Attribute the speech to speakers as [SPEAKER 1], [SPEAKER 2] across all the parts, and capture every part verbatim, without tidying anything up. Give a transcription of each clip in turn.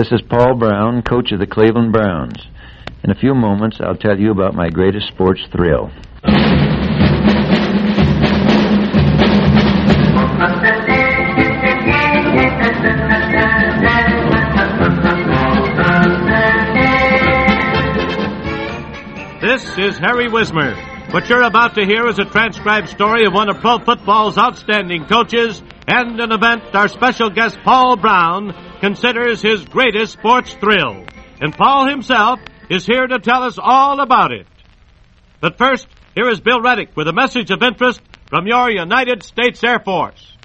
[SPEAKER 1] This is Paul Brown, coach of the Cleveland Browns. In a few moments, I'll tell you about my greatest sports thrill.
[SPEAKER 2] This is Harry Wismer. What you're about to hear is a transcribed story of one of pro football's outstanding coaches and an event our special guest Paul Brown considers his greatest sports thrill. And Paul himself is here to tell us all about it. But first, here is Bill Reddick with a message of interest from your United States Air Force.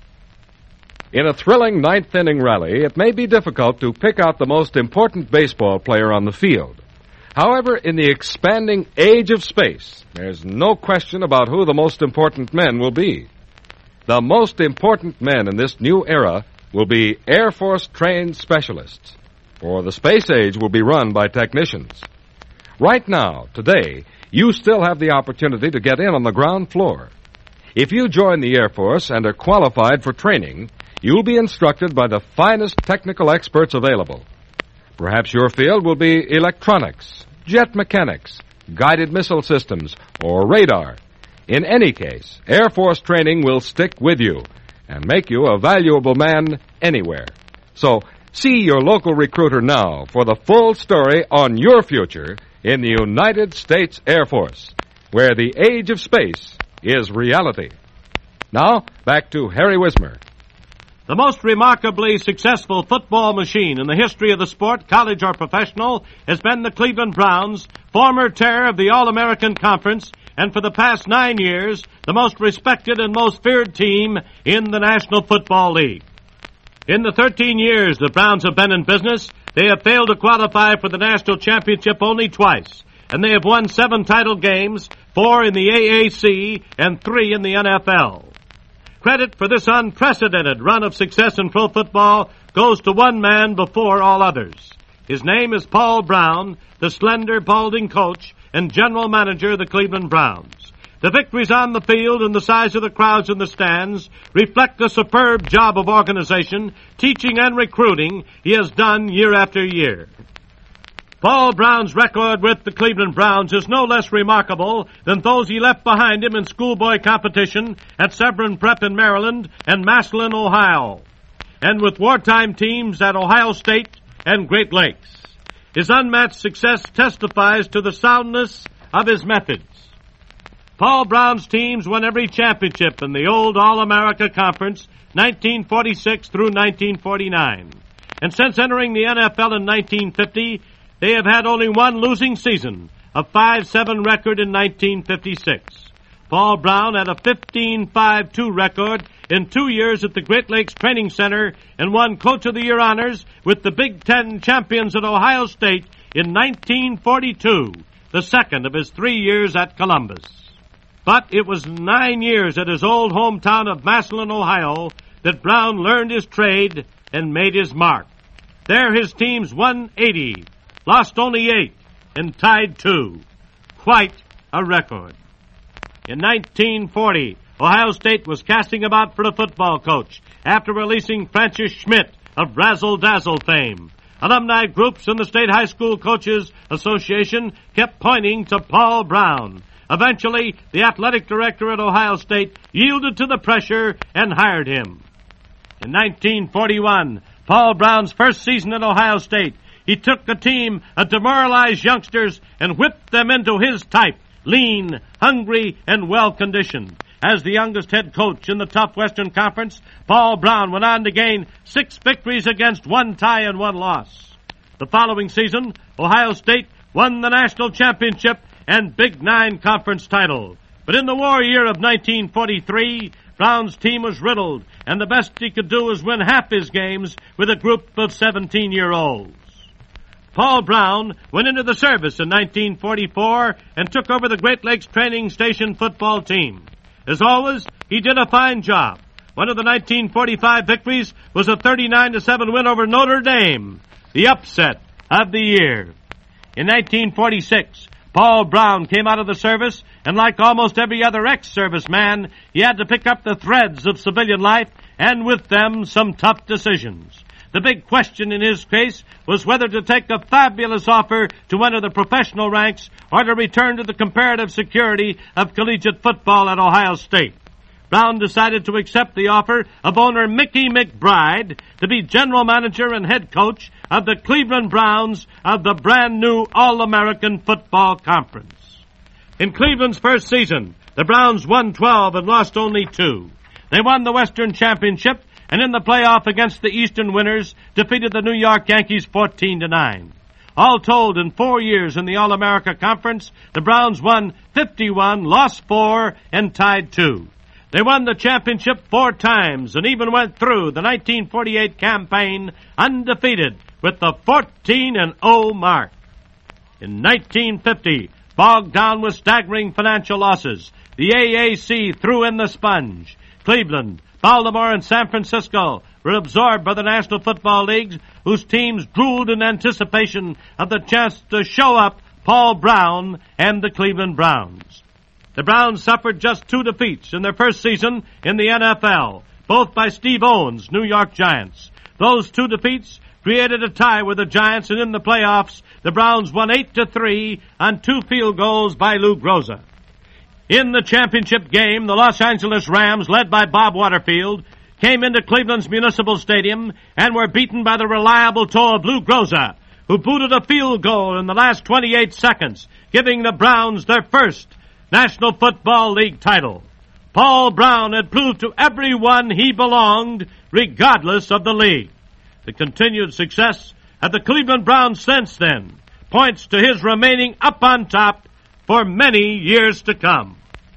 [SPEAKER 3] In a thrilling ninth-inning rally, it may be difficult to pick out the most important baseball player on the field. However, in the expanding age of space, there's no question about who the most important men will be. The most important men in this new era will be Air Force-trained specialists, for the space age will be run by technicians. Right now, today, you still have the opportunity to get in on the ground floor. If you join the Air Force and are qualified for training, you'll be instructed by the finest technical experts available. Perhaps your field will be electronics, jet mechanics, guided missile systems, or radar. In any case, Air Force training will stick with you and make you a valuable man anywhere. So, see your local recruiter now for the full story on your future in the United States Air Force, where the age of space is reality. Now, back to Harry Wismer.
[SPEAKER 2] The most remarkably successful football machine in the history of the sport, college or professional, has been the Cleveland Browns, former terror of the All-American Conference, and for the past nine years, the most respected and most feared team in the National Football League. In the thirteen years the Browns have been in business, they have failed to qualify for the national championship only twice, and they have won seven title games, four in the A A C and three in the N F L. Credit for this unprecedented run of success in pro football goes to one man before all others. His name is Paul Brown, the slender, balding coach and general manager of the Cleveland Browns. The victories on the field and the size of the crowds in the stands reflect the superb job of organization, teaching, and recruiting he has done year after year. Paul Brown's record with the Cleveland Browns is no less remarkable than those he left behind him in schoolboy competition at Severn Prep in Maryland and Massillon, Ohio, and with wartime teams at Ohio State and Great Lakes. His unmatched success testifies to the soundness of his methods. Paul Brown's teams won every championship in the old All-America Conference, nineteen forty-six through nineteen forty-nine. And since entering the N F L in nineteen fifty, they have had only one losing season, a five seven record in nineteen fifty-six. Paul Brown had a fifteen five two record in two years at the Great Lakes Training Center and won Coach of the Year honors with the Big Ten champions at Ohio State in nineteen forty-two, the second of his three years at Columbus. But it was nine years at his old hometown of Massillon, Ohio, that Brown learned his trade and made his mark. There his teams won eighty, lost only eight, and tied two. Quite a record. In nineteen forty, Ohio State was casting about for a football coach after releasing Francis Schmidt of Razzle Dazzle fame. Alumni groups and the State High School Coaches Association kept pointing to Paul Brown. Eventually, the athletic director at Ohio State yielded to the pressure and hired him. In nineteen forty-one, Paul Brown's first season at Ohio State, he took a team of demoralized youngsters and whipped them into his type, lean, hungry, and well-conditioned. As the youngest head coach in the tough Western Conference, Paul Brown went on to gain six victories against one tie and one loss. The following season, Ohio State won the national championship and Big Nine Conference title. But in the war year of nineteen forty-three, Brown's team was riddled, and the best he could do was win half his games with a group of seventeen-year-olds. Paul Brown went into the service in nineteen forty-four and took over the Great Lakes Training Station football team. As always, he did a fine job. One of the nineteen forty-five victories was a thirty-nine to seven win over Notre Dame, the upset of the year. In nineteen forty-six, Paul Brown came out of the service, and like almost every other ex-serviceman, he had to pick up the threads of civilian life, and with them some tough decisions. The big question in his case was whether to take the fabulous offer to enter the professional ranks or to return to the comparative security of collegiate football at Ohio State. Brown decided to accept the offer of owner Mickey McBride to be general manager and head coach of the Cleveland Browns of the brand new All-American Football Conference. In Cleveland's first season, the Browns won twelve and lost only two. They won the Western Championship and in the playoff against the Eastern winners defeated the New York Yankees fourteen to nine. All told, in four years in the All-America Conference, the Browns won fifty-one, lost four, and tied two. They won the championship four times and even went through the nineteen forty-eight campaign undefeated with the fourteen and oh mark. In nineteen fifty, bogged down with staggering financial losses, the A A C threw in the sponge. Cleveland, Baltimore, and San Francisco were absorbed by the National Football League, whose teams drooled in anticipation of the chance to show up Paul Brown and the Cleveland Browns. The Browns suffered just two defeats in their first season in the N F L, both by Steve Owens' New York Giants. Those two defeats created a tie with the Giants, and in the playoffs, the Browns won eight to three on two field goals by Lou Groza. In the championship game, the Los Angeles Rams, led by Bob Waterfield, came into Cleveland's Municipal Stadium and were beaten by the reliable toe of Lou Groza, who booted a field goal in the last twenty-eight seconds, giving the Browns their first National Football League title. Paul Brown had proved to everyone he belonged, regardless of the league. The continued success of the Cleveland Browns since then points to his remaining up on top for many years to come.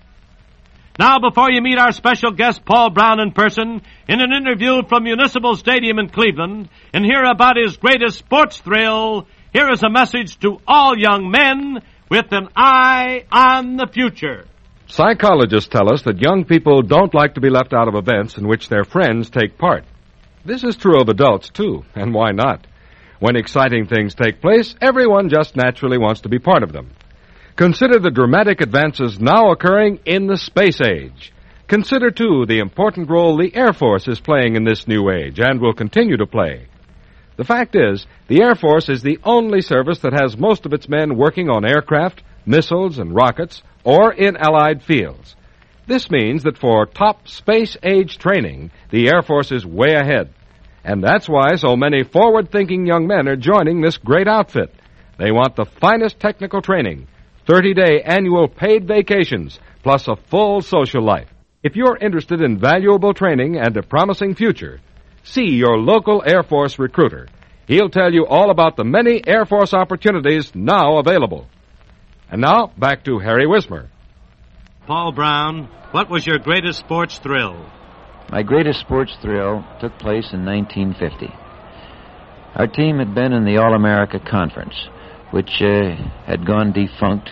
[SPEAKER 2] Now, before you meet our special guest, Paul Brown, in person, in an interview from Municipal Stadium in Cleveland, and hear about his greatest sports thrill, here is a message to all young men with an eye on the future.
[SPEAKER 3] Psychologists tell us that young people don't like to be left out of events in which their friends take part. This is true of adults, too, and why not? When exciting things take place, everyone just naturally wants to be part of them. Consider the dramatic advances now occurring in the space age. Consider, too, the important role the Air Force is playing in this new age and will continue to play. The fact is, the Air Force is the only service that has most of its men working on aircraft, missiles, and rockets, or in allied fields. This means that for top space-age training, the Air Force is way ahead. And that's why so many forward-thinking young men are joining this great outfit. They want the finest technical training, thirty-day annual paid vacations, plus a full social life. If you're interested in valuable training and a promising future, see your local Air Force recruiter. He'll tell you all about the many Air Force opportunities now available. And now, back to Harry Wismer.
[SPEAKER 2] Paul Brown, what was your greatest sports thrill?
[SPEAKER 1] My greatest sports thrill took place in nineteen fifty. Our team had been in the All-America Conference, which uh, had gone defunct,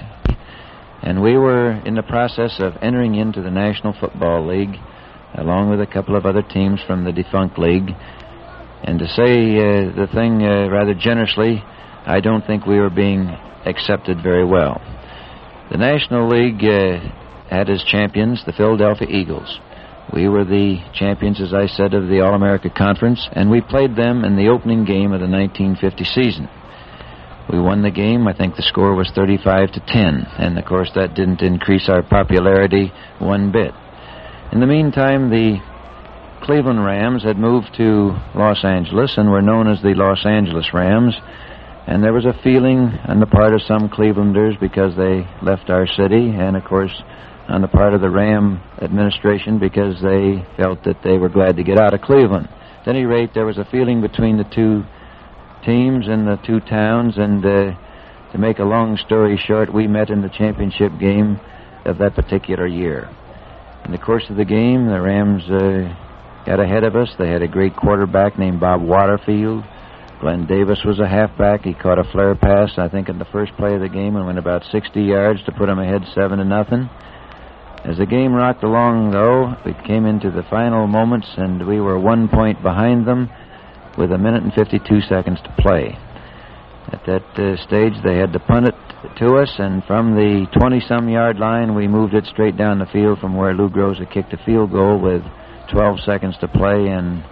[SPEAKER 1] and we were in the process of entering into the National Football League, along with a couple of other teams from the defunct league. And to say uh, the thing uh, rather generously, I don't think we were being accepted very well. The National League uh, had as champions the Philadelphia Eagles. We were the champions, as I said, of the All-America Conference, and we played them in the opening game of the nineteen fifty season. We won the game. I think the score was thirty-five to ten, and of course that didn't increase our popularity one bit. In the meantime, the Cleveland Rams had moved to Los Angeles and were known as the Los Angeles Rams, and there was a feeling on the part of some Clevelanders because they left our city, and of course on the part of the Ram administration because they felt that they were glad to get out of Cleveland. At any rate, there was a feeling between the two teams in the two towns, and uh, to make a long story short, we met in the championship game of that particular year. In the course of the game, the Rams uh, got ahead of us. They had a great quarterback named Bob Waterfield. Glenn Davis was a halfback. He caught a flare pass, I think, in the first play of the game and went about sixty yards to put them ahead seven to nothing. As the game rocked along, though, we came into the final moments, and we were one point behind them with a minute and fifty-two seconds to play. At that uh, stage, they had to punt it to us, and from the twenty-some yard line, we moved it straight down the field from where Lou Groza kicked a field goal with twelve seconds to play, and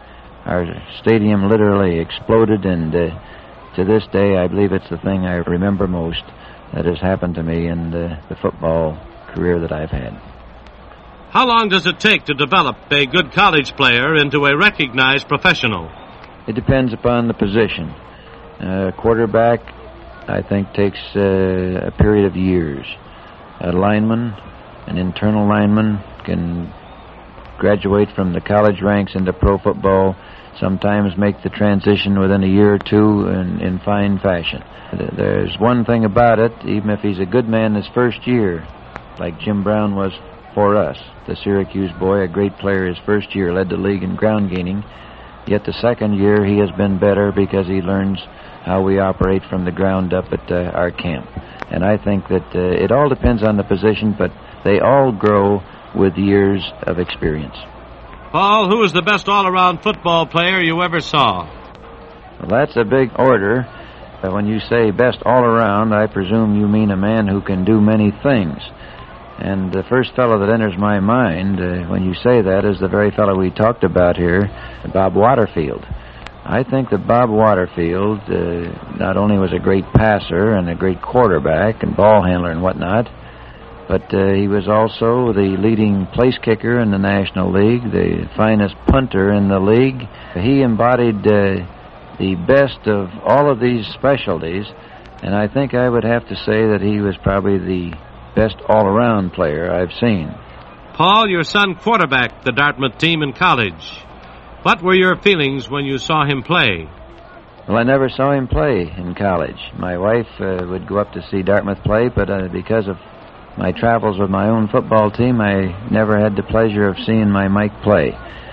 [SPEAKER 1] our stadium literally exploded, and uh, to this day, I believe it's the thing I remember most that has happened to me in the, the football career that I've had.
[SPEAKER 2] How long does it take to develop a good college player into a recognized professional?
[SPEAKER 1] It depends upon the position. Uh, quarterback, I think, takes uh, a period of years. A lineman, an internal lineman, can graduate from the college ranks into pro football, sometimes make the transition within a year or two in, in fine fashion. There's one thing about it, even if he's a good man his first year, like Jim Brown was for us, the Syracuse boy, a great player his first year, led the league in ground gaining, yet the second year he has been better because he learns how we operate from the ground up at uh, our camp. And I think that uh, it all depends on the position, but they all grow with years of experience.
[SPEAKER 2] Paul, who is the best all-around football player you ever saw?
[SPEAKER 1] Well, that's a big order. Uh, when you say best all-around, I presume you mean a man who can do many things. And the first fellow that enters my mind uh, when you say that is the very fellow we talked about here, Bob Waterfield. I think that Bob Waterfield uh, not only was a great passer and a great quarterback and ball handler and whatnot, but uh, he was also the leading place kicker in the National League, the finest punter in the league. He embodied uh, the best of all of these specialties, and I think I would have to say that he was probably the best all-around player I've seen.
[SPEAKER 2] Paul, your son quarterbacked the Dartmouth team in college. What were your feelings when you saw him play?
[SPEAKER 1] Well, I never saw him play in college. My wife uh, would go up to see Dartmouth play, but uh, because of my travels with my own football team, I never had the pleasure of seeing my Mike play.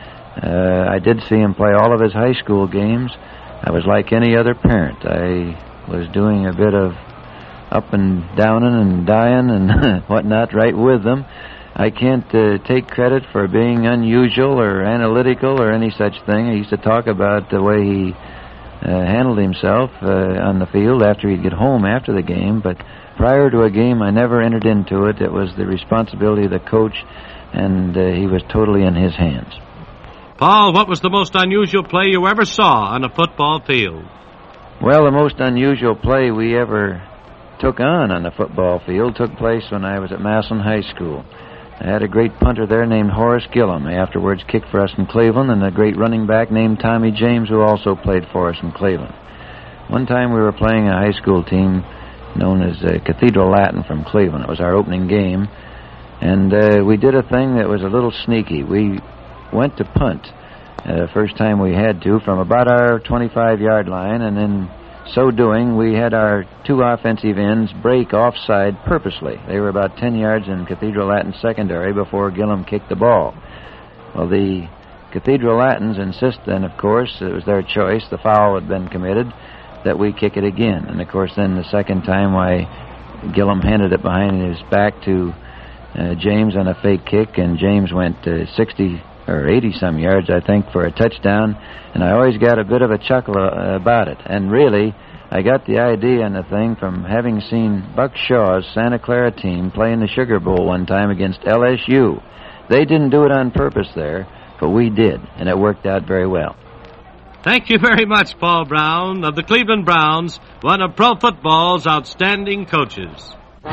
[SPEAKER 1] Uh, I did see him play all of his high school games. I was like any other parent. I was doing a bit of up and downing and dying and whatnot right with them. I can't uh, take credit for being unusual or analytical or any such thing. I used to talk about the way he uh, handled himself uh, on the field after he'd get home after the game, but prior to a game, I never entered into it. It was the responsibility of the coach, and uh, he was totally in his hands.
[SPEAKER 2] Paul, what was the most unusual play you ever saw on a football field?
[SPEAKER 1] Well, the most unusual play we ever took on on the football field took place when I was at Massillon High School. I had a great punter there named Horace Gillum, afterwards kicked for us in Cleveland, and a great running back named Tommy James, who also played for us in Cleveland. One time we were playing a high school team known as uh, Cathedral Latin from Cleveland. It was our opening game, and uh, we did a thing that was a little sneaky. We went to punt uh, first time we had to from about our twenty-five-yard line, and in so doing, we had our two offensive ends break offside purposely. They were about ten yards in Cathedral Latin secondary before Gillum kicked the ball. Well, the Cathedral Latins insist then, of course, it was their choice, the foul had been committed, that we kick it again. And, of course, then the second time, why, Gillum handed it behind his back to uh, James on a fake kick, and James went uh, sixty or eighty-some yards, I think, for a touchdown. And I always got a bit of a chuckle uh, about it. And really, I got the idea on the thing from having seen Buck Shaw's Santa Clara team play in the Sugar Bowl one time against L S U. They didn't do it on purpose there, but we did, and it worked out very well.
[SPEAKER 2] Thank you very much, Paul Brown, of the Cleveland Browns, one of pro football's outstanding coaches.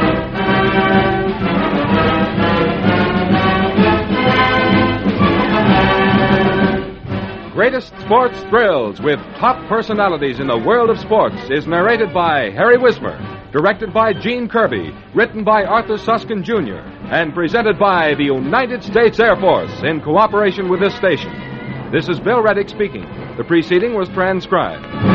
[SPEAKER 3] Greatest Sports Thrills with top personalities in the world of sports is narrated by Harry Wismer, directed by Gene Kirby, written by Arthur Suskin Junior, and presented by the United States Air Force in cooperation with this station. This is Bill Reddick speaking. The preceding was transcribed.